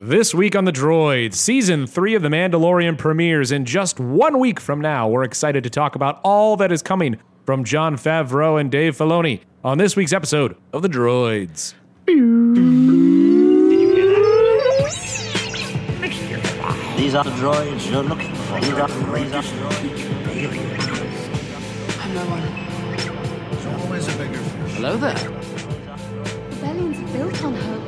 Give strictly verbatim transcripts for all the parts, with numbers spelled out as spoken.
This week on The Droids, Season three of The Mandalorian premieres in just one week from now. We're excited to talk about all that is coming from Jon Favreau and Dave Filoni on this week's episode of The Droids. These are the droids you're looking for. These are the droids. I'm no one. There's always a bigger fish. Hello there. Rebellion's built on hope.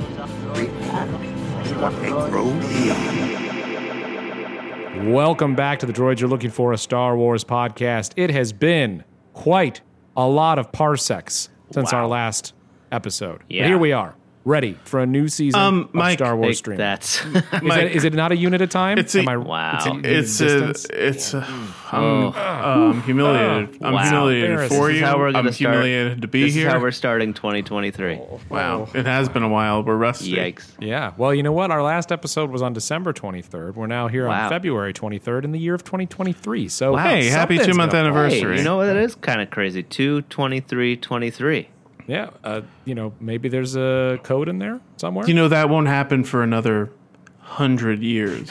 Welcome back to The Droids You're Looking For, a Star Wars podcast. It has been quite a lot of parsecs since Wow. our last episode. Yeah. But here we are, ready for a new season Um, of Mike, Star Wars Take stream. That's Is, that, is it not a unit at a time? It's a- Am I, Wow. It's a, unit It's of a, distance? it's a, I'm, uh, I'm humiliated. I'm Wow. humiliated for This is you. how we're I'm gonna start. humiliated to be this here. is how we're starting twenty twenty-three. Wow, it has been a while. We're rusty. Yikes. Yeah. Well, you know what? Our last episode was on December twenty-third. We're now here Wow. on February twenty-third in the year of twenty twenty-three. So, Wow. Hey, happy something's two-month gonna- anniversary. Hey, you know what? That is kind of crazy. two twenty-three twenty-three. Yeah. Uh, you know, maybe there's a code in there somewhere. You know that won't happen for another hundred years.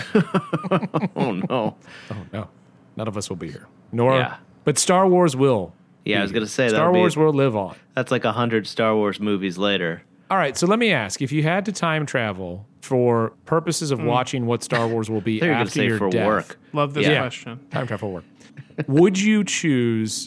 Oh, no. Oh, no. None of us will be here. Nor, Yeah. but Star Wars will. Yeah, I was going to say, Star that'll Wars be, will live on. that's like one hundred Star Wars movies later. All right, so let me ask, if you had to time travel for purposes of watching what Star Wars will be I thought you were going to after say your for death, work. Love this Yeah. question. time travel work, would you choose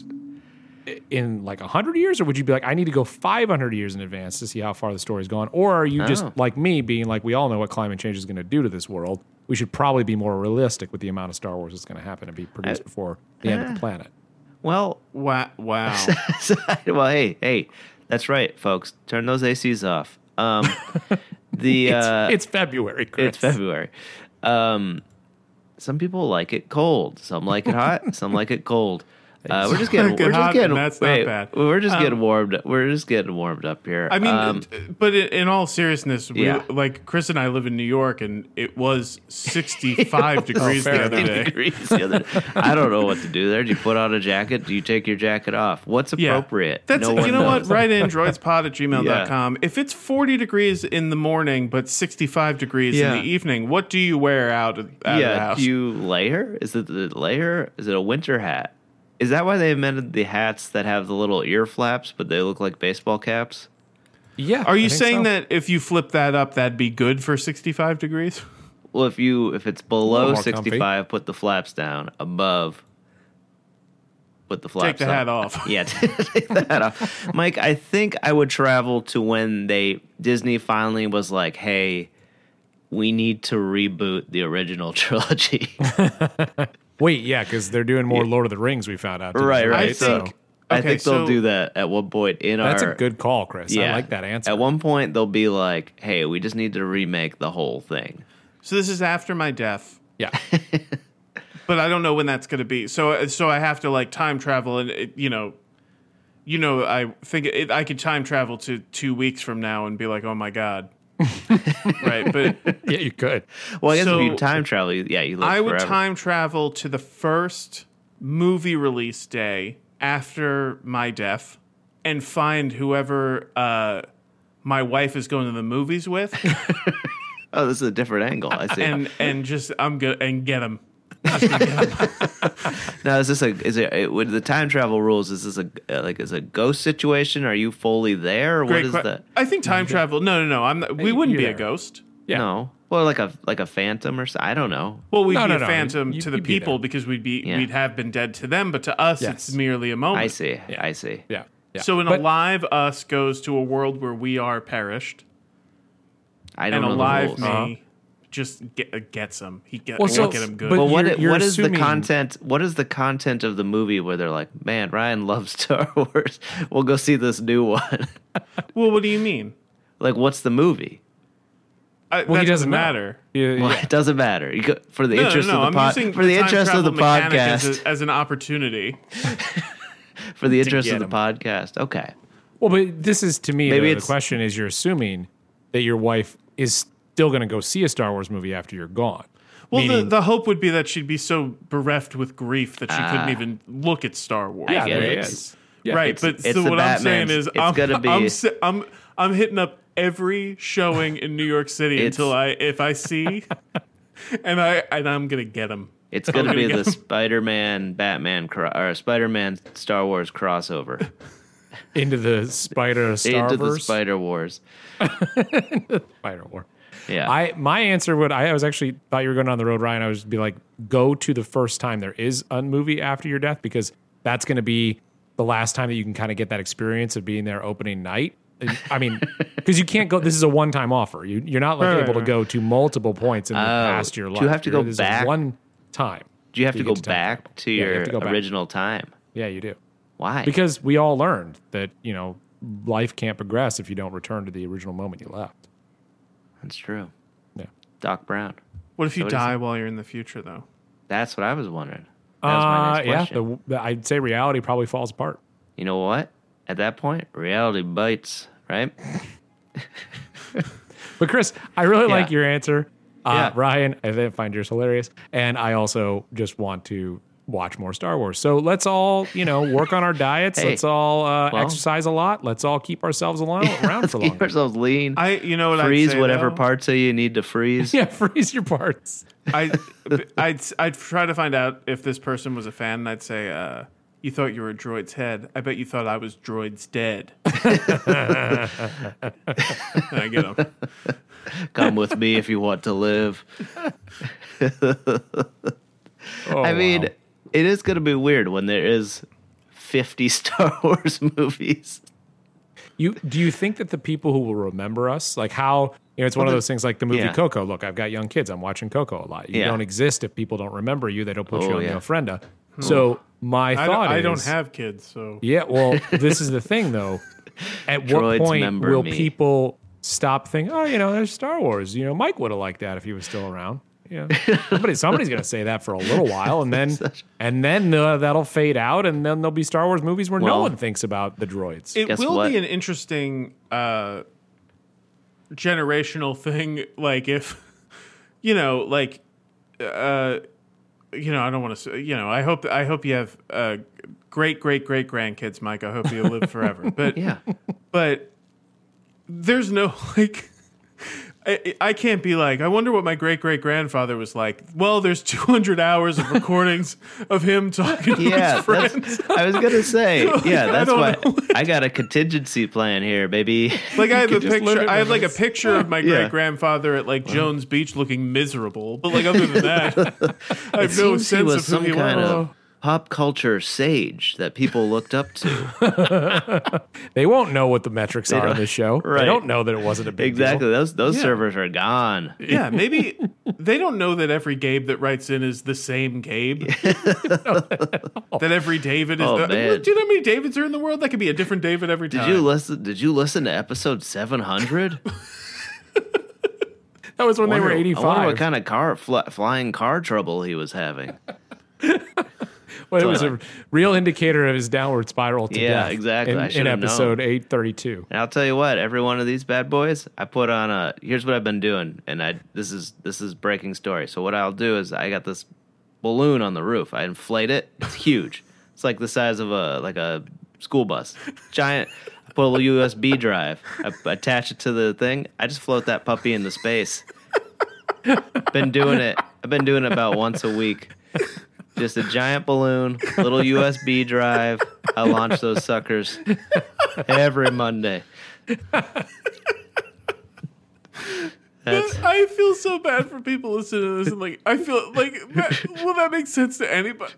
in like one hundred years, or would you be like, I need to go five hundred years in advance to see how far the story's gone? Or are you just Oh. like me, being like, we all know what climate change is going to do to this world. We should probably be more realistic with the amount of Star Wars that's going to happen and be produced I- before the end of the planet. Well, Wow. Wow. well, hey, hey, that's right, folks. Turn those A Cs off. Um, the It's, uh, it's February, Chris. It's February. Um, some people like it cold. Some like it hot. Some like it cold. Uh, we're just getting. Like it We're hot, just getting. and that's not wait, bad. We're just Um, getting warmed. We're just getting warmed up here. I mean, um, but in in all seriousness, we, Yeah. like Chris and I live in New York, and it was sixty-five degrees fair the other enough. day. degrees the other. I don't know what to do there. Do you put on a jacket? Do you take your jacket off? What's Yeah. appropriate? That's no one you know knows. what? Write in droidspod at gmail dot com. If it's forty degrees in the morning but sixty-five degrees Yeah. in the evening, what do you wear out, of- out of the Yeah. house? Do you layer? Is it the layer? Is it a winter hat? Is that why they invented the hats that have the little ear flaps, but they look like baseball caps? Yeah. Are I you think saying so. that if you flip that up, that'd be good for sixty-five degrees? Well, if you if it's little below more comfy. sixty-five, put the flaps down. Above, put the flaps. Take the up. hat off. Yeah, take the hat off. Mike, I think I would travel to when they Disney finally was like, "Hey, we need to reboot the original trilogy." Wait, yeah, because they're doing more Lord of the Rings, we found out. too, right, right. I so think- I okay, think they'll so- do that at one point in That's our. a good call, Chris. I Yeah, like that answer. At one point, they'll be like, "Hey, we just need to remake the whole thing." So this is after my death, Yeah. but I don't know when that's going to be. So so I have to like time travel, and it, you know, you know, I think it, I could time travel to two weeks from now and be like, oh my god, right? But Yeah, you could. Well, I guess So- if you time travel, you- yeah, you live I would forever. time travel to the first movie release day after my death and find whoever uh, my wife is going to the movies with, Oh, this is a different angle. I see. and and just I'm good and get them. Now, is this a is it with the time travel rules? Is this a like is a ghost situation? Are you fully there? Or what Great is que- that? I think time travel. No, no, no. I'm. Not, we Hey, wouldn't you're be a there. ghost. Yeah. No, well, like a like a phantom or so. I don't know. Well, we'd No, be no, a no, phantom you- to the you'd be people there. because we'd be Yeah. we'd have been dead to them, but to us, Yes. it's merely a moment. I see. I see. Yeah. yeah. So an But- alive us goes to a world where we are perished, I don't and know alive the rules. me just get, uh, gets them. He get, Well, we'll so- get him good. but- Well, what you're- i- you're what is the assuming- content? What is the content of the movie where they're like, "Man, Ryan loves Star Wars. We'll go see this new one." well, what do you mean? Like, what's the movie? I, Well, that he doesn't know. matter. Yeah, Well, yeah. it doesn't matter. You go, for the No, no, interest no. of the I'm pod, using for the time interest of the travel mechanic podcast, as, a, as an opportunity. for the interest get of the 'em. podcast. Okay. Well, but this is to me. Maybe Maybe the it's- question is: you're assuming that your wife is still going to go see a Star Wars movie after you're gone. Well, the, Meaning- the hope would be that she'd be so bereft with grief that she Ah. couldn't even look at Star Wars. I get there it. it is. Yeah, right, it's- but it's so the what I'm saying Batman's- is, it's I'm, gonna be- I'm, si- I'm, I'm hitting up every showing in New York City It's- until I if I see, and I and I'm gonna get them. It's going to gonna be get the 'em. Spider-Man, Batman, cro- or Spider-Man Star Wars crossover Into the Spider Starverse. into the Spider Wars. Spider War. Yeah, I my answer would I was actually thought you were going down the road, Ryan. I was be like, go to the first time there is a movie after your death, because that's going to be the last time that you can kind of get that experience of being there opening night. I mean, because you can't go. This is a one-time offer. You you're not like Right, able to right. go to multiple points in the Oh, past your do life. you have to go This is back? one time? do you have to you go get to time back travel. to Yeah, you your have to go back. original time? Yeah, you do. Why? Because we all learned that you know life can't progress if you don't return to the original moment you left. That's true. Yeah. Doc Brown. What if you What is die while you're in the future, though? That's what I was wondering. That was my Uh, next yeah, question. the, the, I'd say reality probably falls apart. You know what? At that point, reality bites, right? But Chris, I really Yeah. like your answer. Uh, Yeah. Ryan, I think- find yours hilarious. And I also just want to watch more Star Wars. So let's all, you know, work on our diets. Hey. Let's all uh, Well. exercise a lot. Let's all keep ourselves alone, around Let's for keep longer. ourselves lean. I, you know what freeze I'd say, whatever though? parts of you need to freeze. Yeah, freeze your parts. I, I'd, I'd try to find out if this person was a fan, and I'd say, uh, you thought you were a droid's head. I bet you thought I was droid's dead. And I get them. Come with me if you want to live. Oh, I mean, wow. it is going to be weird when there is fifty Star Wars movies. You do you think that the people who will remember us, like how you know, it's one of those things like the movie yeah. Coco. Look, I've got young kids. I'm watching Coco a lot. You Yeah. don't exist if people don't remember you. They don't put you Oh, on yeah. the ofrenda. So my I don't, thought I is, don't have kids, so yeah. Well, this is the thing though. At what Droids point member will me. people stop thinking, oh, you know, there's Star Wars. You know, Mike would have liked that if he was still around. Yeah, somebody, somebody's going to say that for a little while, and then and then uh, that'll fade out, and then there'll be Star Wars movies where no Well- one thinks about the droids. it Guess will what? be an interesting uh, generational thing. Like if you know, like uh, you know, I don't want to say, you know, I hope I hope you have uh, great great great grandkids, Mike. I hope you live forever. But Yeah. but there's no like. I, I can't be like, I wonder what my great great grandfather was like. Well, there's two hundred hours of recordings of him talking to Yeah, his friends. that's, I was gonna say, yeah, I that's don't why know. I got a contingency plan here, baby. Like I have a could just live picture, in I have like a memories. picture of my Yeah. great grandfather at like Jones Beach looking miserable. But like other than that, I have It no seems he sense was of who some he kind was. of pop culture sage that people looked up to. They won't know what the metrics are on don't- this show. They right. don't know that it wasn't a big Exactly. deal. Those those Yeah. servers are gone. Yeah, maybe they don't know that every Gabe that writes in is the same Gabe. That every David is. Oh, the, man. Do you know how many Davids are in the world? That could be a different David every Did time. you listen? Did you listen to episode seven hundred? That was when they were I wonder eighty-five. what kind of car fly, flying car trouble he was having. Well, it was a real indicator of his downward spiral to Yeah, death. exactly. In, I in should've episode known. eight thirty-two. And I'll tell you what, every one of these bad boys, I put on a. Here's what I've been doing, and I this is this is breaking story. So what I'll do is I got this balloon on the roof. I inflate it. It's huge. It's like the size of a like a school bus. Giant. I put a little U S B drive. I attach it to the thing. I just float that puppy into space. Been doing it. I've been doing it about once a week. Just a giant balloon, little U S B drive. I launch those suckers every Monday. That's, I feel so bad for people listening to this, and like I feel like that, will that make sense to anybody?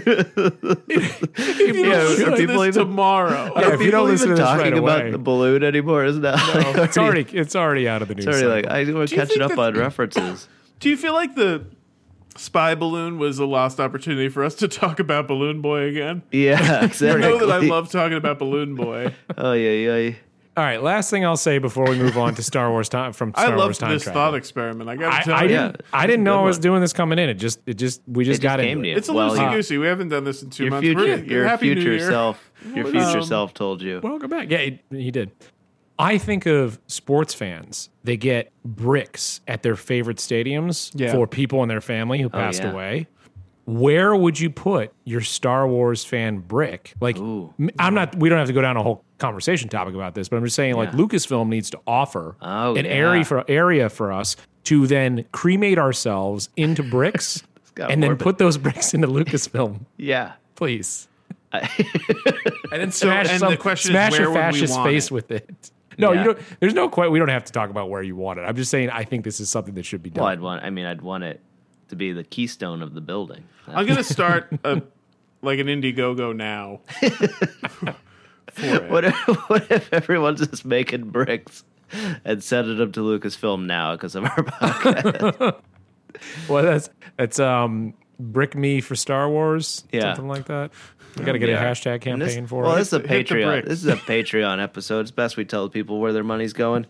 if you Yeah, don't listen are to people this even- tomorrow, Yeah, if you don't people listen even to this talking right about away. the balloon anymore, isn't that? No, it's already it's already out of the news. It's already like cycle. I, we're Do you catching think up that- on references. do you feel like the spy balloon was a lost opportunity for us to talk about Balloon Boy again? Yeah, I exactly. know that I love talking about Balloon Boy. Oh yeah, yeah. All right, last thing I'll say before we move on to Star Wars time from Star I Wars loved time this travel. thought experiment. I gotta I, tell I you, didn't. Yeah, I didn't know I good was one. doing this coming in. It just. It just. We just It got just into came to it. you. it's a Well, loosey you- goosey. We haven't done this in two Your months. future, We're- your Happy New future Year. self, your future Um, self told you. Welcome back. Yeah, he, he did. I think of sports fans. They get bricks at their favorite stadiums Yeah. for people in their family who passed yeah. away. where would you put your Star Wars fan brick? Like, Ooh. m- I'm not. We don't have to go down a whole conversation topic about this, but I'm just saying, like, Yeah. Lucasfilm needs to offer Oh, an yeah. area for area for us to then cremate ourselves into bricks got and then morbid. put those bricks into Lucasfilm, Yeah. please. I- And then So, smash and some, the question is, smash where your would we fascist want face it? with it. No, Yeah. you don't. There's no quite. We don't have to talk about where you want it. I'm just saying. I think this is something that should be done. Well, I'd want. I mean, I'd want it to be the keystone of the building. I'm gonna start a like an Indiegogo now. For it. What if, what if everyone's just making bricks and sending them to Lucasfilm now because of our podcast? Well, that's that's um brick me for Star Wars. Yeah. Something like that. We got to get Yeah. a hashtag And campaign this, for well, it. this is a Hit the Patreon. bricks. This is a Patreon episode. It's best we tell people where their money's going.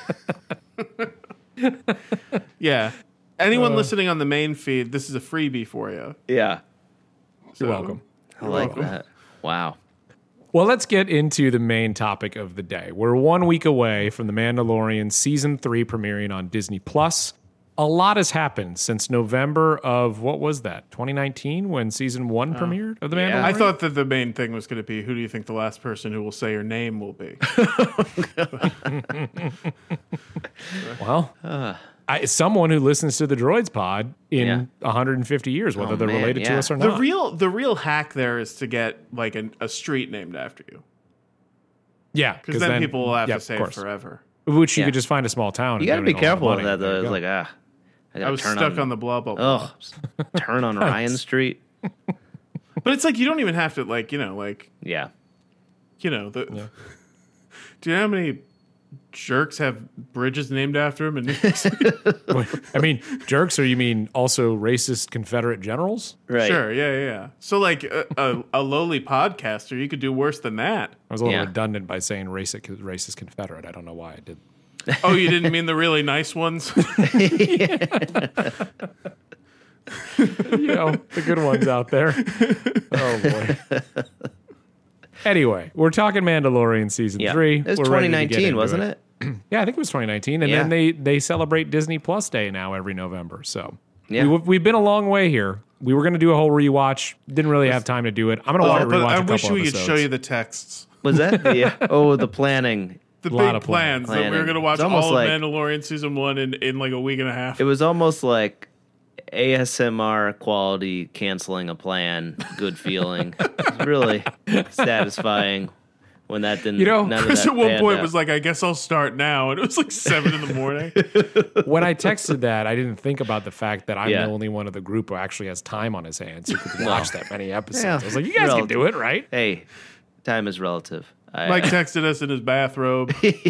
Yeah. Anyone Uh. listening on the main feed, this is a freebie for you. Yeah, You're welcome. I like that. Wow. Well, let's get into the main topic of the day. We're one week away from The Mandalorian season three premiering on Disney Plus. A lot has happened since November of what was that? twenty nineteen when season one premiered of The yeah. Mandalorian. I thought that the main thing was going to be who do you think the last person who will say your name will be? Well, I, someone who listens to the Droids Pod in Yeah. one hundred fifty years, whether Oh, they're man, related to yeah. us or The not. real the real hack there is to get like an, a street named after you, yeah, because then, people will have yeah, to say of it course. forever. Which you Yeah. could just find a small town. You got to and be donate a lot of careful with money. that, There though. you It's go. like, ah, I got I to was turn stuck on, on the blah blah blah. oh, turn on Ryan Street. But it's like you don't even have to like you know like Yeah. you know the. Do you know how many jerks have bridges named after them? And I mean, jerks, or you mean also racist Confederate generals? Right. sure, yeah, yeah, yeah. So like a, a, a lowly podcaster, you could do worse than that. I was a little Yeah. redundant by saying racist, racist Confederate. I don't know why I did. Oh, you didn't mean the really nice ones? You know, the good ones out there. Oh boy. Anyway, we're talking Mandalorian season Yeah. three. It was We're ready to get twenty nineteen, into wasn't it? Yeah, I think it was twenty nineteen, and Yeah. then they they celebrate Disney Plus Day now every November. So Yeah. we, we've been a long way here. We were going to do a whole rewatch. Didn't really have time to do it. I'm going to Oh, want to but rewatch I a couple wish we episodes. could show you the texts. Was that the oh the planning? The Lot big of planning. plans that we were Planning. going to watch It's almost all like- of Mandalorian season one in, in like a week and a half. It was almost like A S M R quality canceling a plan. Good feeling. It was really satisfying when that didn't. You know, none of Chris that at one panned point out. was like, I guess I'll start now. And it was like seven in the morning. When I texted that, I didn't think about the fact that I'm Yeah. the only one of the group who actually has time on his hands who could watch that many episodes. Yeah. I was like, you guys can do it, right? Hey, time is relative. I, Mike texted us in his bathrobe.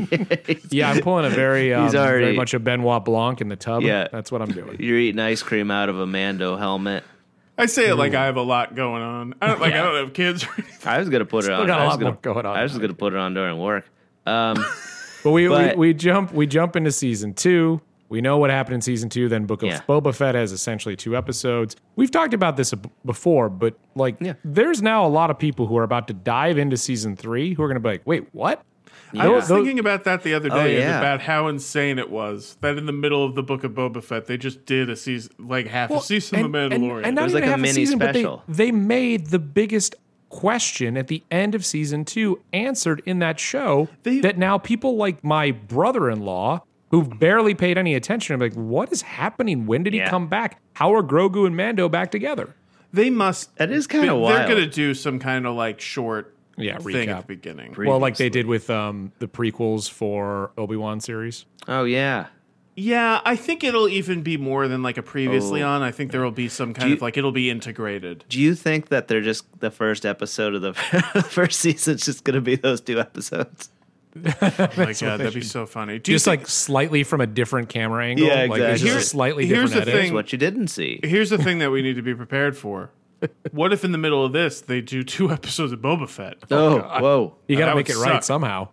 Yeah, I'm pulling a very, um, already- very much a Benoit Blanc in the tub. Yeah. That's what I'm doing. You're eating ice cream out of a Mando helmet. I say it like I have a lot going on. I don't like I don't have kids or anything. I was gonna put it on. got a I was lot gonna, more going on I was than just gonna put it on during work. Um, But we, But- we we jump we jump into season two. We know what happened in season two. Then Book of Yeah. Boba Fett has essentially two episodes. We've talked about this b- before, but like, Yeah. there's now a lot of people who are about to dive into season three who are going to be like, wait, what? I was Those- thinking about that the other Oh, day and yeah. about how insane it was that in the middle of the Book of Boba Fett they just did a season like half Well, a season of The Mandalorian. not It was even like a half mini season, but special. They, they made the biggest question at the end of season two answered in that show They- that now people like my brother-in-law who've barely paid any attention are like, what is happening? When did he Yeah. come back? How are Grogu and Mando back together? they must. That is kinda They're wild. going to do some kind of like short Yeah, thing recap. at the beginning. Well, like they did with um, the prequels for Obi-Wan series. oh yeah. Yeah, I think it'll even be more than like a previously Oh. on. I think there will be some kind you- of like it'll be integrated. Do you think that they're just the first episode of the first season's just gonna be those two episodes? Oh my god, that'd be so funny. Do you Just think- like slightly from a different camera angle. Yeah, Like there's exactly. just a Here- slightly here's different the edit. thing. What you didn't see. here's the thing that we need to be prepared for. What if in the middle of this they do two episodes of Boba Fett? Oh, whoa. You got That to make would it right suck. somehow.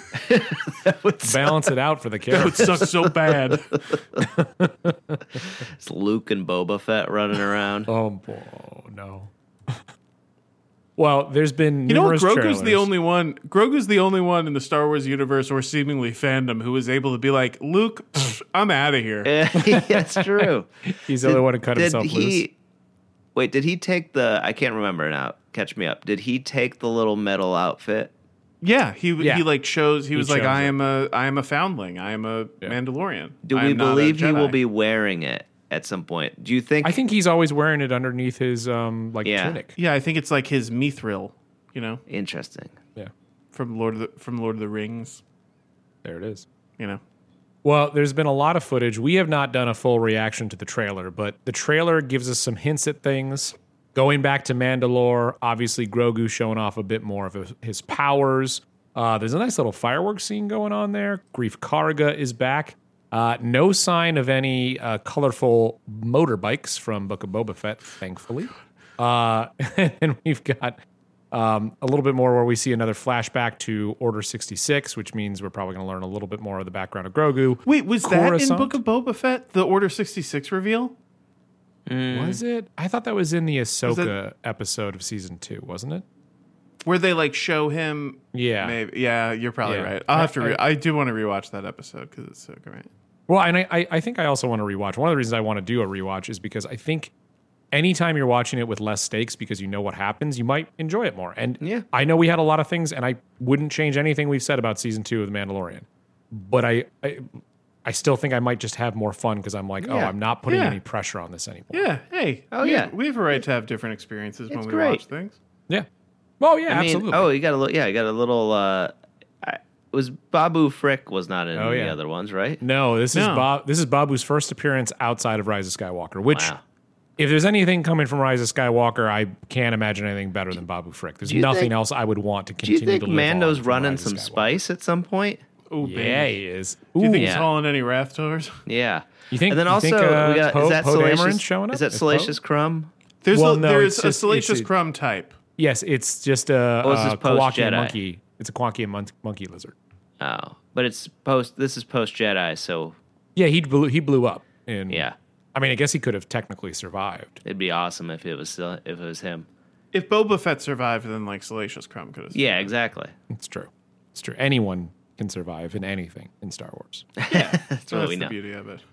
Balance it out for the That character. would suck so bad. It's Luke and Boba Fett running around. Oh, boy, no. Well, there's been You know what? numerous Grogu's the trailers. only one. Grogu's the only one in the Star Wars universe or seemingly fandom who was able to be like, Luke, pfft, I'm out of here. Yeah, that's true. He's the only one who cut Did himself loose. he? Wait, did he take the? I can't remember now. Catch me up. Did he take the little metal outfit? Yeah, he Yeah. he like shows. He, He was like, shows I it. am a I am a foundling. I am a Yeah. Mandalorian. Do I we am not a believe he will Jedi." be wearing it at some point? Do you think? I think he's always wearing it underneath his um like Yeah. tunic. Yeah, I think it's like his mithril. You know, Interesting. Yeah, from Lord of the from Lord of the Rings. there it is. You know. Well, there's been a lot of footage. We have not done a full reaction to the trailer, but the trailer gives us some hints at things. Going back to Mandalore, obviously Grogu showing off a bit more of his- his powers. Uh, there's a nice little fireworks scene going on there. Grief Karga is back. Uh, no sign of any uh, colorful motorbikes from Book of Boba Fett, thankfully. Uh, and we've got um, a little bit more where we see another flashback to Order sixty-six, which means we're probably going to learn a little bit more of the background of Grogu. Wait, was that in Coruscant? Book of Boba Fett? The Order sixty-six reveal? Was it? I thought that was in the Ahsoka that- episode of season two, wasn't it? Where they like show him? Yeah. Maybe. Yeah, you're probably Yeah. right. I'll have to. Re- I- I, do want to rewatch that episode because it's so great. Well, and I, I, I think I also want to rewatch. One of the reasons I want to do a rewatch is because I think anytime you're watching it with less stakes because you know what happens, you might enjoy it more. And Yeah. I know we had a lot of things, and I wouldn't change anything we've said about season two of The Mandalorian. But I, I, I still think I might just have more fun because I'm like, oh, Yeah. I'm not putting Yeah. any pressure on this anymore. Yeah. Hey. Oh, we yeah. Have, we have a right to have different experiences when It's we great. watch things. Yeah. Well, yeah, I mean, absolutely. oh, you got a little. Yeah, you got a little. Uh, I, was Babu Frick was not in Oh, the yeah. other ones, right? No, this is No. Bob. This is Babu's first appearance outside of Rise of Skywalker. Which, Wow. if there's anything coming from Rise of Skywalker, I can't imagine anything better than Babu Frick. There's you nothing think- else I would want to Do you continue think to live Mando's on from running Rise of some Skywalker. spice at some point? Ooh, Yeah, baby. he is. Do you think Ooh. he's Yeah. hauling any Rathors? Yeah. You think- And then you also think, uh, we got Poe- is that Poe Salacious Dameron's showing up? Is that Is Poe? Salacious Crumb? There's Well, a, no, there's it's a just- Salacious it's a- Crumb type. Yes, it's just a, Oh, this is a post Kowakian Jedi. monkey. It's a Kowakian mon- monkey lizard. Oh, but it's post. This is post Jedi, so Yeah, he blew, he blew up. In, yeah, I mean, I guess he could have technically survived. it'd be awesome if it was still, if it was him. If Boba Fett survived, then like Salacious Crumb could have. Yeah, exactly. It's true. It's true. Anyone can survive in anything in Star Wars. That's So what that's we the know. beauty of it.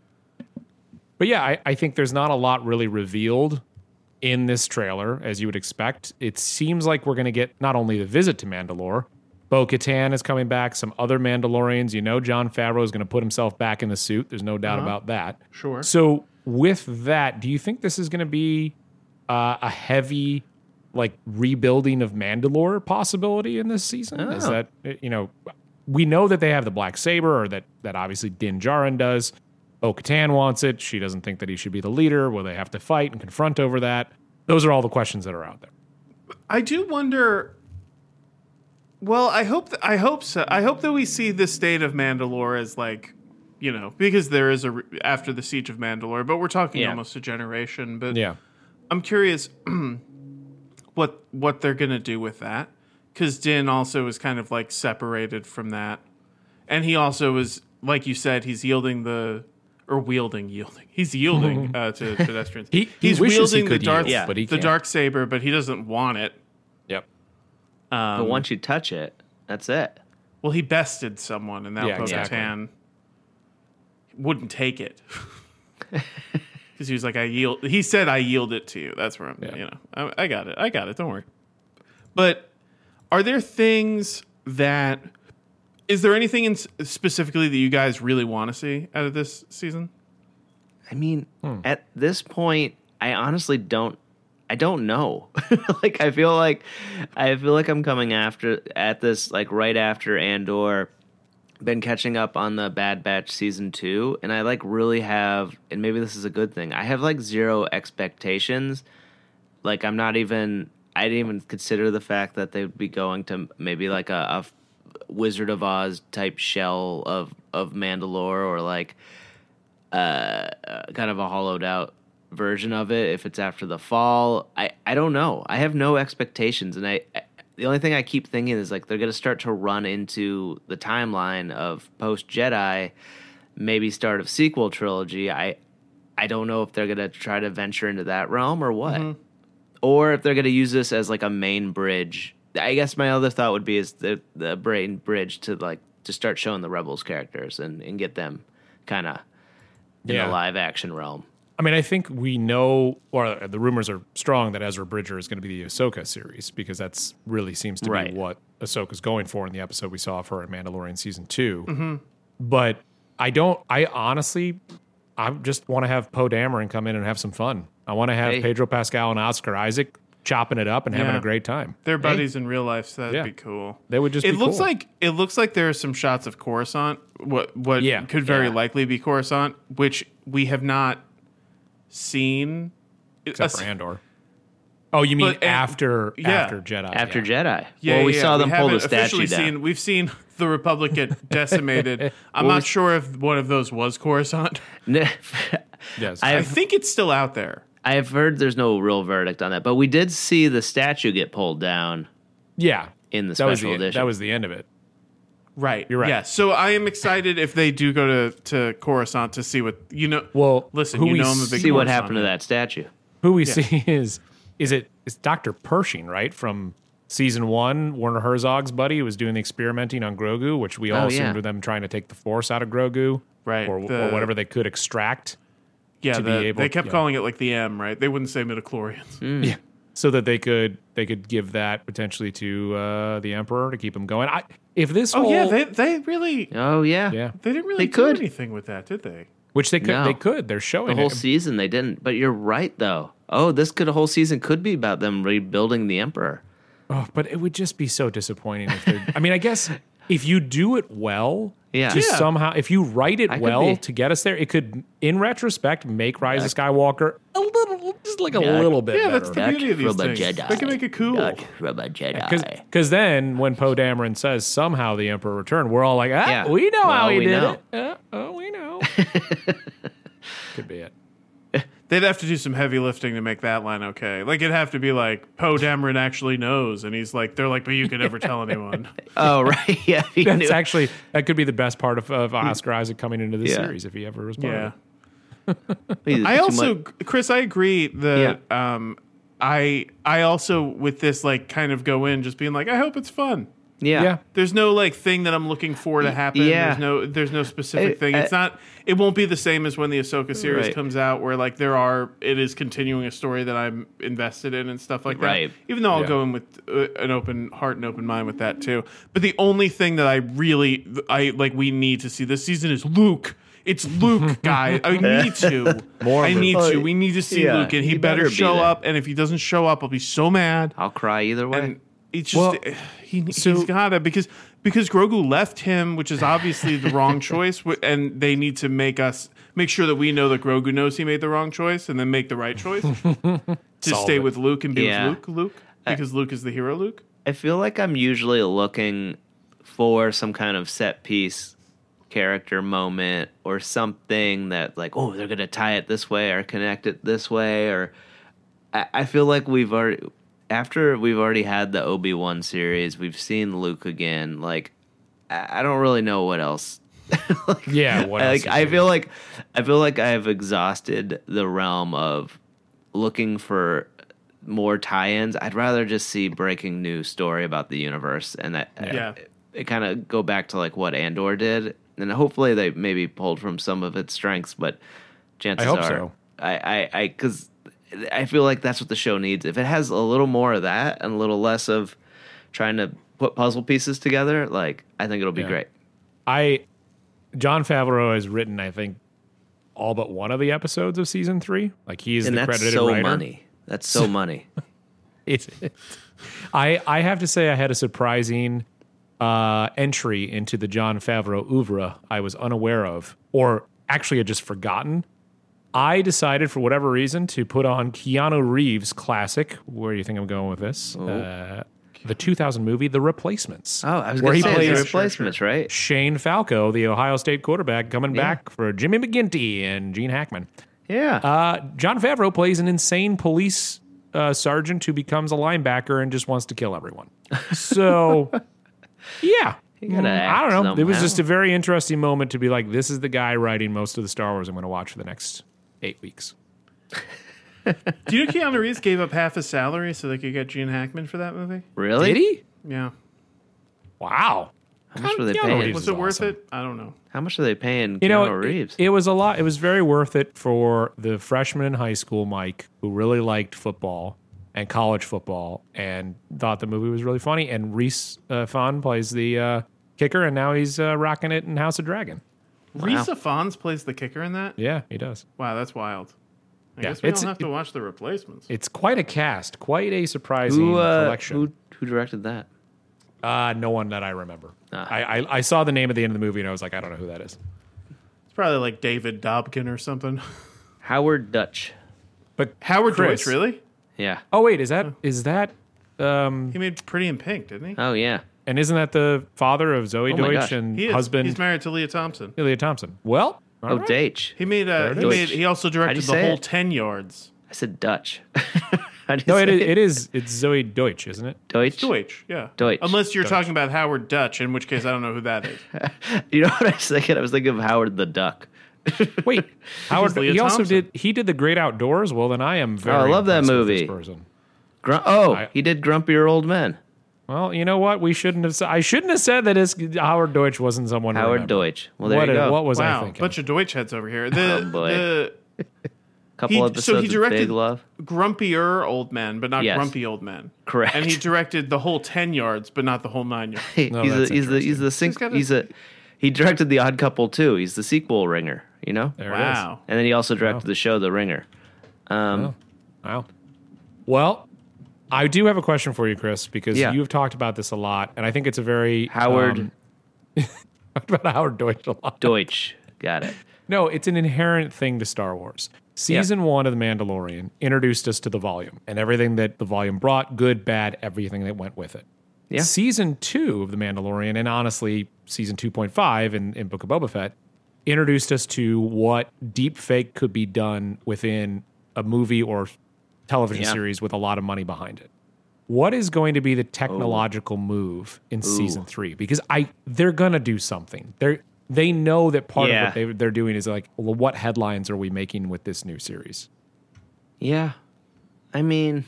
But yeah, I, I think there's not a lot really revealed in this trailer, as you would expect. It seems like we're going to get not only the visit to Mandalore, Bo-Katan is coming back, some other Mandalorians. You know, Jon Favreau is going to put himself back in the suit. There's no doubt about that. Sure. So with that, do you think this is going to be uh, a heavy, like, rebuilding of Mandalore possibility in this season? Is Oh. that, you know, we know that they have the black saber, or that that obviously Din Djarin does. Bo-Katan wants it. She doesn't think that he should be the leader. Will they have to fight and confront over that? Those are all the questions that are out there. I do wonder. Well, I hope th- I hope so. I hope that we see the state of Mandalore as like, you know, because there is a re- after the siege of Mandalore, but we're talking Yeah. almost a generation. But Yeah. I'm curious what what they're gonna do with that, because Din also is kind of like separated from that, and he also is, like you said, he's yielding the or wielding yielding he's yielding uh, to pedestrians. He- he he's wishes he wielding could the dark yield, but he the can't. dark saber, but he doesn't want it. Yep. But once you touch it, that's it. Well, he bested someone, and now Yeah, Bo-Katan exactly. wouldn't take it because he was like, "I yield." He said, "I yield it to you." That's where I'm. Yeah. You know, I, I got it. I got it. Don't worry. But are there things that? Is there anything in specifically that you guys really want to see out of this season? I mean, at this point, I honestly don't. I don't know. Like, I feel like I feel like I'm coming after at this like right after Andor. Been catching up on the Bad Batch season two, and I like really have, and maybe this is a good thing. I have like zero expectations. Like, I'm not even. I didn't even consider the fact that they'd be going to maybe like a, a Wizard of Oz type shell of of Mandalore, or like uh, uh, kind of a hollowed out version of it if it's after the fall. I, I don't know. I have no expectations, and I, I the only thing I keep thinking is like they're going to start to run into the timeline of post Jedi, maybe start of sequel trilogy. I I don't know if they're going to try to venture into that realm or what, Mm-hmm. or if they're going to use this as like a main bridge. I guess my other thought would be is the the brain bridge to like to start showing the Rebels characters and, and get them kind of in Yeah. the live action realm. I mean, I think we know, or the rumors are strong that Ezra Bridger is going to be the Ahsoka series because that's really seems to Right. be what Ahsoka's going for in the episode we saw of her in Mandalorian season two. Mm-hmm. But I don't. I honestly, I just want to have Poe Dameron come in and have some fun. I want to have Hey. Pedro Pascal and Oscar Isaac chopping it up and having Yeah. a great time. They're buddies in real life, so that'd Yeah. be cool. They would just It be looks cool. like it looks like there are some shots of Coruscant. What what Yeah. could very Yeah. likely be Coruscant, which we have not seen. Except As- for Andor. Oh, you mean But, uh, after yeah. after Jedi? After yeah. Jedi. Yeah, well, we yeah, saw them pull the haven't officially statue down. Seen, we've seen the Republic get decimated. I'm Well, not we- sure if one of those was Coruscant. Yes. I I have, think it's still out there. I have heard there's no real verdict on that, but we did see the statue get pulled down. yeah. in the that was special the, edition. That was the end of it. Right. You're right. Yeah. So I am excited if they do go to, to Coruscant to see what you know. Well, listen, who you we know I'm a big See what Coruscant happened to fan. that statue. Who we see is is it is Doctor Pershing, right? From season one, Werner Herzog's buddy who was doing the experimenting on Grogu, which we all Oh, assumed yeah. were them trying to take the Force out of Grogu, Right, Or, the- or whatever they could extract, Yeah, to be the- able- they kept yeah. calling it like the M, right? They wouldn't say midichlorians. Mm. yeah, so that they could they could give that potentially to uh, the Emperor to keep him going. I, if this Oh whole yeah, they they really Oh yeah, yeah, they didn't really They do could. anything with that, did they? which they could No. they could they're the showing whole it. season they didn't. But you're right though. Oh, this could a whole season could be about them rebuilding the Emperor. Oh, but it would just be so disappointing if they I mean, I guess if you do it well, Yeah. to Yeah. somehow if you write it I could well be. to get us there, it could, in retrospect, make Rise of Skywalker a little, just like a Yeah. little bit Yeah, better. that's the beauty of these from a things. Jedi. They can make it cool. Not from a Jedi. Because then when Poe Dameron says somehow the Emperor returned, we're all like, ah, Yeah. we know how Well, he we did know. it. Uh, oh, we know. Could be it. They'd have to do some heavy lifting to make that line okay. Like it'd have to be like Poe Dameron actually knows, and he's like, they're like, but you could never tell anyone. Oh right, yeah. he That's knew. actually, that could be the best part of, of Oscar Isaac coming into the Yeah. series if he ever was part Yeah. of it. He's I too also, much- Chris, I agree that um, I I also with this like kind of go in just being like, I hope it's fun. yeah. Yeah. There's no like thing that I'm looking for to happen. yeah. There's no there's no specific I- thing. It's I- not it won't be the same as when the Ahsoka series Right. comes out where like there are it is continuing a story that I'm invested in and stuff like that. Right. Even though I'll Yeah. go in with uh, an open heart and open mind with that too. But the only thing that I really I like we need to see this season is Luke. It's Luke, guys. I need to. More I Luke. need Oh, to. We need to see yeah, Luke, and he, he better, better be show there. up. And if he doesn't show up, I'll be so mad. I'll cry either way. And it's just Well, he, so- he's gotta because because Grogu left him, which is obviously the wrong choice, wh- and they need to make us make sure that we know that Grogu knows he made the wrong choice, and then make the right choice to Solve stay it. with Luke and be Yeah. with Luke, Luke, because Luke is the hero, Luke. I feel like I'm usually looking for some kind of set piece character moment or something that like, oh, they're gonna tie it this way or connect it this way, or I, I feel like we've already after we've already had the Obi-Wan series, we've seen Luke again. Like I, I don't really know what else. Like, Yeah, what else like is I there? feel like I feel like I have exhausted the realm of looking for more tie-ins. I'd rather just see breaking news story about the universe, and that Yeah. it, it kind of go back to like what Andor did, and hopefully they maybe pulled from some of its strengths. But chances I hope are, so. I I I because I feel like that's what the show needs. If it has a little more of that and a little less of trying to put puzzle pieces together, like I think it'll be Yeah. great. I, John Favreau has written, I think, all but one of the episodes of season three. Like he's And the that's credited so writer. money. That's so money. It's, I I have to say I had a surprising uh, entry into the John Favreau oeuvre I was unaware of, or actually had just forgotten. I decided for whatever reason to put on Keanu Reeves' classic. Where do you think I'm going with this? Uh, the two thousand movie, The Replacements. Oh, I was where going he to say plays the replacements, right? Shane Falco, the Ohio State quarterback, coming Yeah. back for Jimmy McGinty and Gene Hackman. Yeah. Uh, John Favreau plays an insane police uh, sergeant who becomes a linebacker and just wants to kill everyone. So, yeah. gotta Mm, I don't know. act It was somehow. just a very interesting moment to be like, this is the guy writing most of the Star Wars I'm going to watch for the next eight weeks. Do you know Keanu Reeves gave up half his salary so they could get Gene Hackman for that movie? Really? Did he? Yeah. Wow. How much were they Keanu paying? Reeves Was is it worth awesome. it? I don't know. How much are they paying You know, Keanu Reeves? it, it was a lot. It was very worth it for the freshman in high school, Mike, who really liked football and college football and thought the movie was really funny. And Reese uh, Fahn plays the uh, kicker, and now he's uh, rocking it in House of Dragon. Risa Fons plays the kicker in that? Yeah, he does. Wow, that's wild. I Yeah, guess we it's- don't have to it- watch the replacements. It's quite a cast, quite a surprising who, uh, collection. who who directed that? Uh, no one that I remember. Ah. I, I I saw the name at the end of the movie, and I was like, I don't know who that is. It's probably like David Dobkin or something. Howard Dutch. But Howard Chris, Deutsch, really? Yeah. Oh wait, is that is that? Um, He made Pretty in Pink, didn't he? Oh yeah. and isn't that the father of Zoe Oh my Deutsch gosh. and He is. husband He's married to Leah Thompson. Leah Thompson? Well, all Oh, right. Deitch. He made. Uh, There it he is. made. He also How'd you directed the say whole it? ten yards. I said Dutch. How do you No, say it is, it is. It's Zoe Deutsch, isn't it? Deutsch. Deutsch, yeah. Deutsch. Unless you're Deutsch. talking about Howard Dutch, in which case I don't know who that is. You know what I was thinking? I was thinking of Howard the Duck. Wait, Howard. Leah He also Thompson. did. He did the Great Outdoors. Well, then I am very. Oh, I love that impressed with this movie. person. Gru- oh, I- he did Grumpier Old Men. Well, you know what? We shouldn't have. Said, I shouldn't have said that. His Howard Deutsch wasn't someone. to Howard remember. Deutsch. Well, there What, you a- go. what was I Wow, thinking? bunch of Deutsch heads over here. The, Oh, boy. the couple he- so episodes he of directed- Big Love. grumpier old man, but not Yes. grumpy old man. Correct. And he directed the whole ten yards, but not the whole nine yards. He- No, he's, a, that's he's the he's the sync, He's got a- he's a he directed The Odd Couple too. He's the sequel ringer, you know. There it is. Wow. And then he also directed the show The Ringer. Um, Wow. Well, I do have a question for you, Chris, because Yeah. you've talked about this a lot, and I think it's a very Howard um, talked about Howard Deutsch a lot. Deutsch, got it. No, it's an inherent thing to Star Wars. Season one of The Mandalorian introduced us to the volume and everything that the volume brought, good, bad, everything that went with it. Yeah. Season two of The Mandalorian, and honestly, season two point five in, in Book of Boba Fett, introduced us to what deep fake could be done within a movie or television Yeah. series with a lot of money behind it. What is going to be the technological move in season three? Because I they're gonna do something. They're they know that part Yeah. of what they, they're doing is like, well, what headlines are we making with this new series? Yeah, I mean,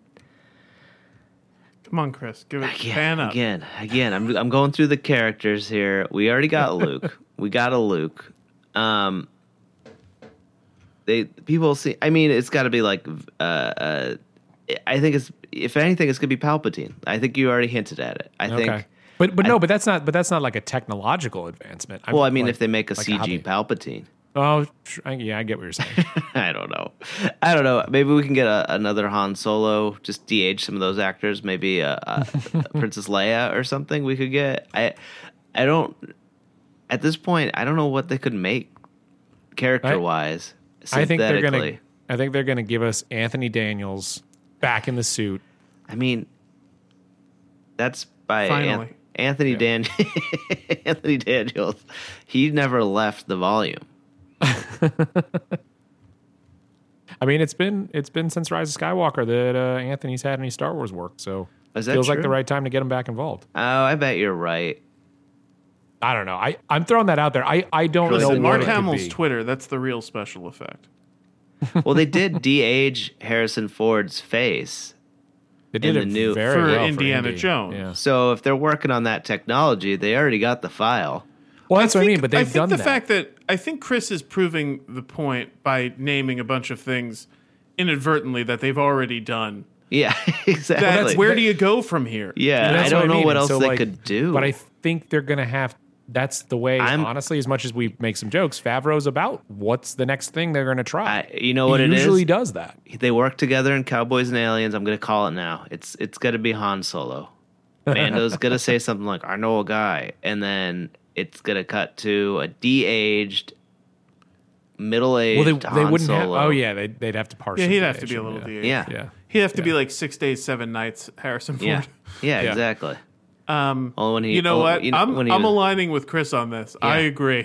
Come on, Chris, give it again, fan up. again, again. I'm I'm going through the characters here. We already got Luke. we got a Luke. Um, they people see. I mean, it's got to be like. Uh, uh, I think it's if anything, it's gonna be Palpatine. I think you already hinted at it. I Okay. think. But but no, but that's not but that's not like a technological advancement. Well, I mean, like- if they make a like C G hobby. Palpatine. Oh, tr- I- yeah, I get what you're saying. I don't know. I don't know. Maybe we can get a, another Han Solo. Just de-age some of those actors. Maybe a, a, a Princess Leia or something. We could get. I. I don't. At this point, I don't know what they could make character wise. I think they're gonna. I think they're gonna give us Anthony Daniels back in the suit. I mean, that's by Finally. An- Anthony Dan. Anthony Daniels. He never left the volume. I mean, it's been it's been since Rise of Skywalker that uh, Anthony's had any Star Wars work, so Is that feels like true? the right time to get him back involved. Oh, I bet you're right. I don't know. I I'm throwing that out there. I I don't Really? know Listen, what Mark it could Hamill's be. Twitter, that's the real special effect. Well, they did de-age Harrison Ford's face. They did in it the new- very For well Indiana Indy. Jones. Yeah. So if they're working on that technology, they already got the file. Well, that's what I think- mean. But they've I think done the that. fact that I think Chris is proving the point by naming a bunch of things inadvertently that they've already done. Yeah, exactly. That's where do you go from here? Yeah, And I that's don't I know mean. what And else so, they like, could do. But I think they're gonna have. That's the way. I'm- honestly, as much as we make some jokes, Favreau's about what's the next thing they're gonna try. I- you know what he it is? usually does that. They work together in Cowboys and Aliens. I'm going to call it now. It's it's going to be Han Solo. Mando's going to say something like, "I know a guy," and then it's going to cut to a de-aged, middle-aged Well, they, Han they wouldn't have. Solo. Oh yeah, they'd, they'd have to parse. Yeah, it he'd for have the to be a age, little yeah. de Yeah. Yeah. He'd have to Yeah. be like six days, seven nights, Harrison Ford. yeah, yeah, Yeah. exactly. Um, Only when he- you know only- what? you know, I'm, when he I'm was- aligning with Chris on this. I agree.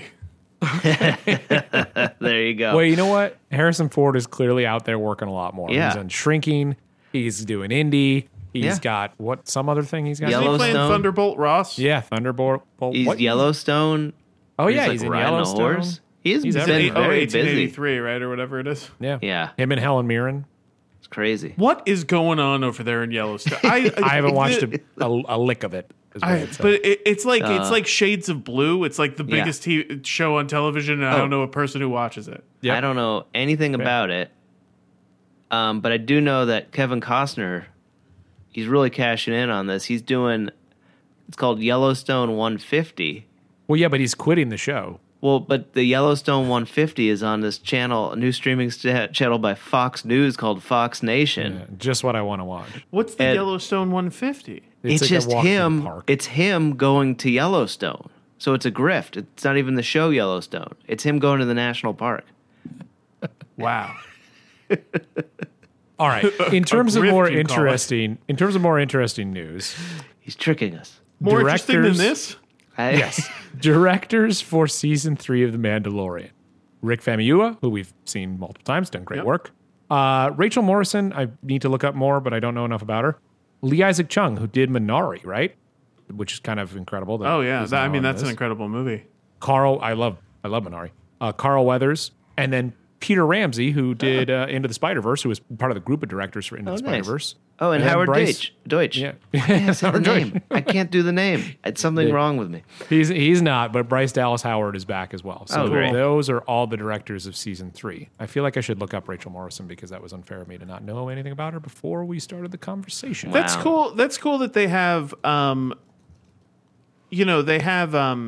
There you go. Well, you know what? Harrison Ford is clearly out there working a lot more. Yeah. He's on Shrinking. He's doing Indy. He's Yeah. got what? Some other thing he's got. Is he playing Yellowstone. Thunderbolt Ross? Yeah, Thunderbolt. He's what? Yellowstone. Oh yeah, like he's in riding a Yellowstone. horse. He's He's been everything. Eight- oh, very eighteen busy. eighty-three, right? Or whatever it is. Yeah, Yeah. Him and Helen Mirren. It's crazy. What is going on over there in Yellowstone? I, I haven't watched the- a, a, a lick of it. is what I, I'd say. but it, it's like Uh, it's like Shades of Blue. It's like the Yeah. biggest t- show on television, and I Oh. don't know a person who watches it. Yep. I don't know anything about it, um, but I do know that Kevin Costner, he's really cashing in on this. He's doing, it's called Yellowstone one fifty. Well, yeah, but he's quitting the show. Well, but the Yellowstone one fifty is on this channel, a new streaming st- channel by Fox News called Fox Nation. Yeah, just what I want to watch. What's the And- Yellowstone one fifty? It's, like a just walk through the him. park. It's him going to Yellowstone. So it's a grift. It's not even the show Yellowstone. It's him going to the national park. Wow. All right. In terms of grift, more you call it. interesting, in terms of more interesting news, He's tricking us. More interesting than Directors- this? I, yes, directors for season three of The Mandalorian: Rick Famuyiwa, who we've seen multiple times, done great Yep. work. Uh, Rachel Morrison, I need to look up more, but I don't know enough about her. Lee Isaac Chung, who did Minari, right? Which is kind of incredible. that Oh yeah, he's that, I now mean on that's an this. incredible movie. Carl, I love, I love Minari. Uh, Carl Weathers, and then Peter Ramsey, who did uh, Into the Spider-Verse, who was part of the group of directors for Into Oh, the nice. Spider-Verse. Oh, and, then Howard Bryce- Deutsch. Deutsch. Yeah. I can't say the Howard Deutsch. name. I can't do the name. It's something wrong with me. He's he's not, but Bryce Dallas Howard is back as well. So Oh, great. those are all the directors of season three. I feel like I should look up Rachel Morrison because that was unfair of me to not know anything about her before we started the conversation. Wow. That's cool. That's cool that they have, um, you know, they have um,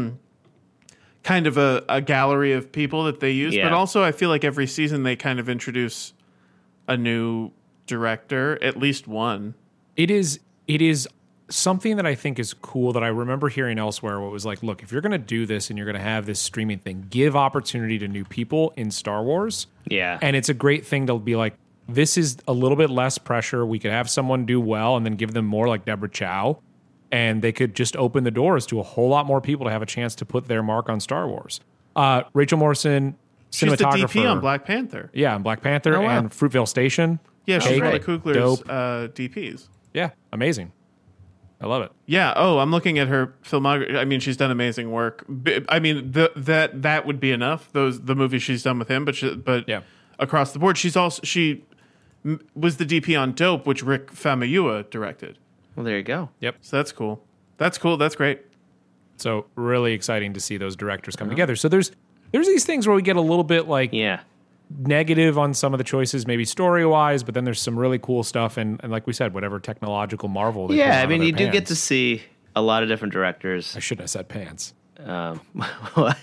kind of a, a gallery of people that they use. Yeah. But also, I feel like every season they kind of introduce a new director, at least one. It is it is something that I think is cool that I remember hearing elsewhere where it was like, look, if you're going to do this and you're going to have this streaming thing, give opportunity to new people in Star Wars. Yeah. And it's a great thing to be like, this is a little bit less pressure. We could have someone do well and then give them more, like Deborah Chow. And they could just open the doors to a whole lot more people to have a chance to put their mark on Star Wars. Uh, Rachel Morrison, She's the cinematographer. D P on Black Panther. Yeah, and Black Panther Oh, wow. and Fruitvale Station. Yeah, she's Cake, one of Kugler's dope. uh, D Ps. Yeah, amazing. I love it. Yeah. Oh, I'm looking at her filmography. I mean, she's done amazing work. B- I mean, the, that that would be enough. Those the movies she's done with him, but she, but Yeah. across the board, she's also she m- was the D P on Dope, which Rick Famuyiwa directed. Well, there you go. Yep. So that's cool. That's cool. That's great. So really exciting to see those directors come together. So there's there's these things where we get a little bit like Yeah. negative on some of the choices, maybe story wise, but then there's some really cool stuff, and, and like we said, whatever technological marvel. They put Yeah. I on mean, their you do get pants. to see a lot of different directors. I shouldn't have said pants. Um, what?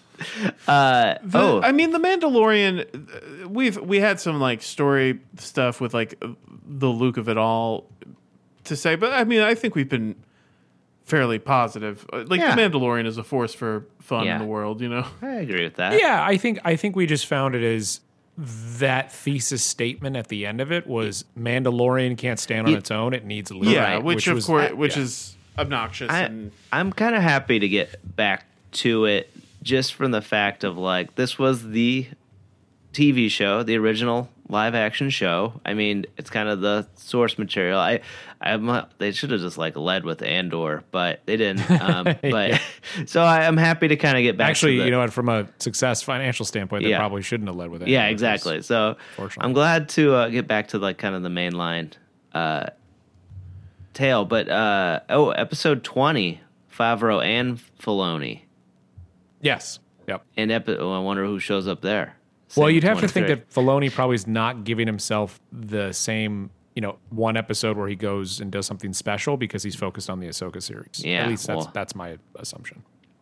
uh, The- oh, I mean, The Mandalorian. uh, We've we had some like story stuff with like uh, the Luke of it all to say, but I mean, I think we've been fairly positive. Uh, Like Yeah. The Mandalorian is a force for fun Yeah. in the world, you know. I agree with that. Yeah, I think I think we just found it as that thesis statement at the end of it was Mandalorian can't stand on Yeah. its own; it needs a leader. Yeah, Right. which, of was- course, which yeah. is obnoxious. I, and I'm kind of happy to get back to it just from the fact of like this was the T V show, the original live action show. I mean, it's kind of the source material. I, I'm not, they should have just like led with Andor, but they didn't. Um, but so I, I'm happy to kind of get back. Actually, to the, you know what? From a success financial standpoint, they Yeah. probably shouldn't have led with it. yeah, exactly. So Fortunately. I'm glad to uh, get back to like kind of the main line uh, tale. But uh, oh, episode twenty, Favreau and Filoni. Yes. Yep. And epi- oh, I wonder who shows up there. Well, Same you'd have to think twenty-three. that Filoni probably is not giving himself the same, you know, one episode where he goes and does something special because he's focused on the Ahsoka series. Yeah, At least that's well- that's my assumption.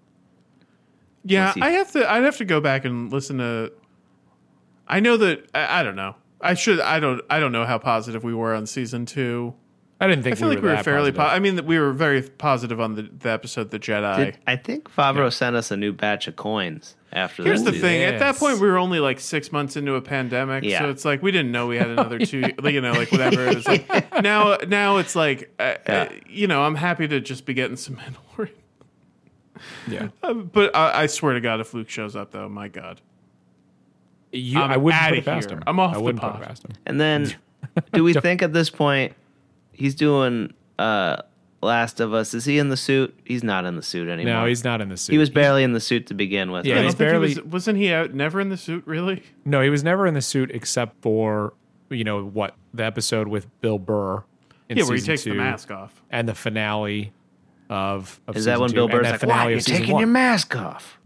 yeah, Let's see. I have to. I'd have to go back and listen to. I know that I, I don't know. I should. I don't. I don't know how positive we were on season two. I didn't think I feel we like were we were that fairly. positive. Po- I mean, that we were very positive on the, the episode The Jedi. Did- I think Favreau sent us a new batch of coins after Here's this the season. thing. At that Yes. point, we were only like six months into a pandemic, Yeah. so it's like we didn't know we had another two. You know, like whatever. It was like now. Now it's like, uh, Yeah. uh, you know, I'm happy to just be getting some Mandalorian. yeah. Uh, but I, I swear to God, if Luke shows up, though, my God, You, I'm I wouldn't outta put it past here. him. I'm off I the wouldn't pot. put it past him. And then, do we think at this point he's doing uh, Last of Us? Is he in the suit? He's not in the suit anymore. No, he's not in the suit. He was barely in the suit to begin with. Yeah, I right? don't he's think he barely- was, wasn't he out? Never in the suit, really? No, he was never in the suit except for, you know, what, the episode with Bill Burr in Yeah, where he season takes the two, mask off. and the finale. of, of Is that season when two, Bill and Burr's that like, finale "Why of you're season taking one. your mask off?"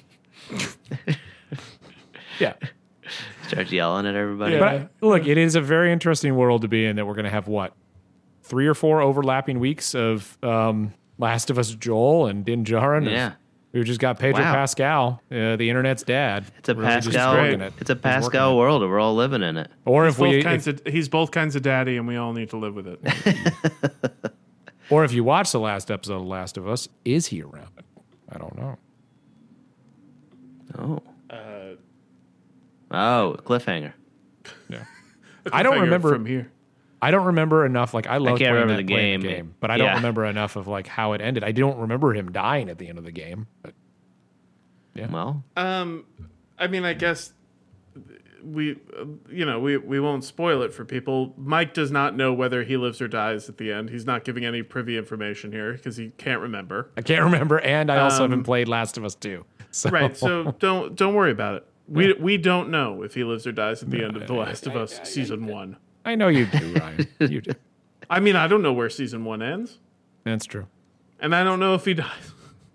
Yeah. Starts yelling at everybody. But I, look, it is a very interesting world to be in that we're going to have what? Three or four overlapping weeks of um, Last of Us Joel and Din Djarin. Yeah. We've just got Pedro Wow. Pascal, uh, the internet's dad. It's a really just Pascal. working it. It's a He's working Pascal it. world, and we're all living in it. Or He's if we, both kinds if, of, he's both kinds of daddy, and we all need to live with it. or if you watch the last episode of Last of Us, is he around? I don't know. Oh. Uh, Oh, cliffhanger. Yeah. I don't Cliffhanger remember from here. I don't remember enough. Like I love can't playing, remember that, the playing game. the game, but I don't Yeah. remember enough of like how it ended. I don't remember him dying at the end of the game. But Well, Um, I mean, I guess we, uh, you know, we we won't spoil it for people. Mike does not know whether he lives or dies at the end. He's not giving any privy information here because he can't remember. I can't remember, and I also Um, haven't played Last of Us two. So. Right. So don't don't worry about it. We we don't know if he lives or dies at the end of The Last of Us season one. I know you do, Ryan. You do. I mean, I don't know where season one ends, That's true. and I don't know if he dies.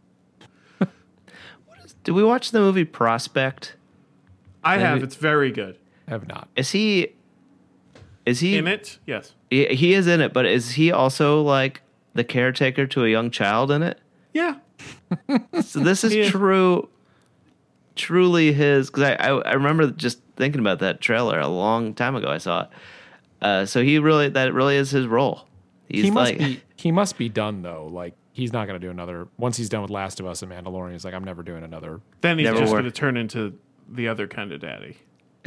did we watch the movie Prospect? I have. Maybe- It's very good. I have not. Is he? Is he In it, yes. He, he is in it, but is he also like the caretaker to a young child in it? Yeah. So this is Yeah. true, truly his. Because I, I I remember just thinking about that trailer a long time ago. I saw it. Uh, so he really that really is his role. He's He must like be. He must be done though. Like he's not going to do another. Once he's done with Last of Us and Mandalorian, he's like, I'm never doing another. Then he's Never just worked. going to turn into the other kind of daddy.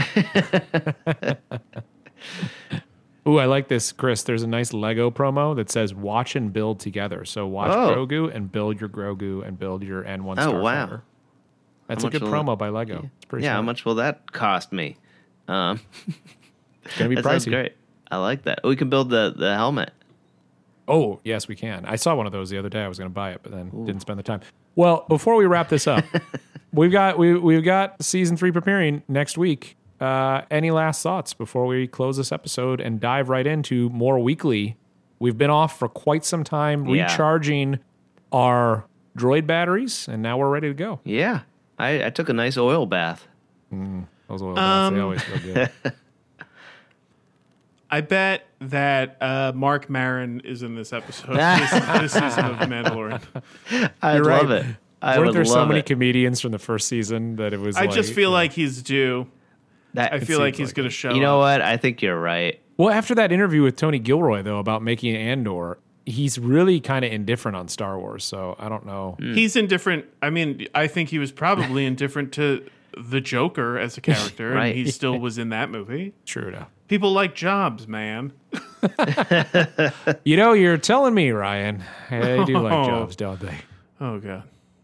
Ooh, I like this, Chris. There's a nice Lego promo that says "Watch and build together." So watch Oh. Grogu and build your Grogu and build your N one. Oh, Starfighter. wow. That's How a good much will promo it- by Lego. It's pretty. yeah. How smart. much will that cost me? Um, It's gonna be that sounds pricey. great. I like that. We can build the the helmet. Oh, yes, we can. I saw one of those the other day. I was going to buy it, but then didn't spend the time. Well, before we wrap this up, we've got we we've got season three premiering next week. Uh, any last thoughts before we close this episode and dive right into more weekly? We've been off for quite some time, Yeah. recharging our droid batteries, and now we're ready to go. Yeah, I, I took a nice oil bath. Those oil baths, they always feel good. I bet that uh, Mark Maron is in this episode, this, this season of The Mandalorian. I You're love right. it. I Weren't would there so love many it. comedians from the first season that it was? I like, just feel like he's due. That, I feel like seems he's like going it. to show you know up. what? I think you're right. Well, after that interview with Tony Gilroy, though, about making Andor, he's really kind of indifferent on Star Wars. So I don't know. He's indifferent. I mean, I think he was probably indifferent to the Joker as a character, Right. and he still was in that movie. True enough. People like Jobs, man. You know, you're telling me, Ryan. They do like Oh. jobs, don't they? Oh, God.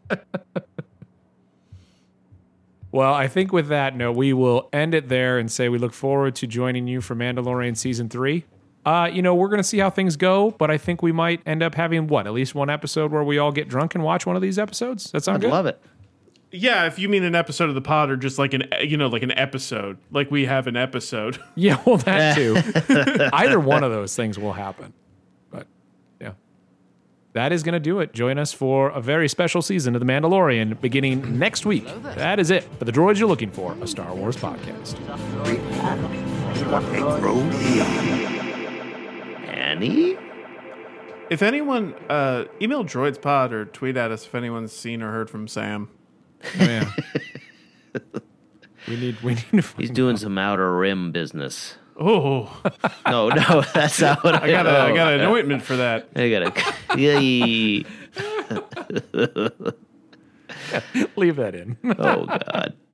Well, I think with that note, we will end it there and say we look forward to joining you for Mandalorian season three. Uh, you know, we're going to see how things go, but I think we might end up having what, at least one episode where we all get drunk and watch one of these episodes. That sound I'd good? love it. Yeah, if you mean an episode of the pod or just like an, you know, like an episode, like we have an episode. Yeah, well, that too. Either one of those things will happen. But yeah, that is going to do it. Join us for a very special season of The Mandalorian beginning next week. That is it for The Droids You're Looking For, a Star Wars podcast. Annie? If anyone, uh, email droidspod or tweet at us if anyone's seen or heard from Sam. Oh, yeah. we need, we need to find He's doing some outer rim business. Oh, No, no, that's not what I I got a, I oh, got an ointment for that. I got a. Yay. leave that in. Oh God.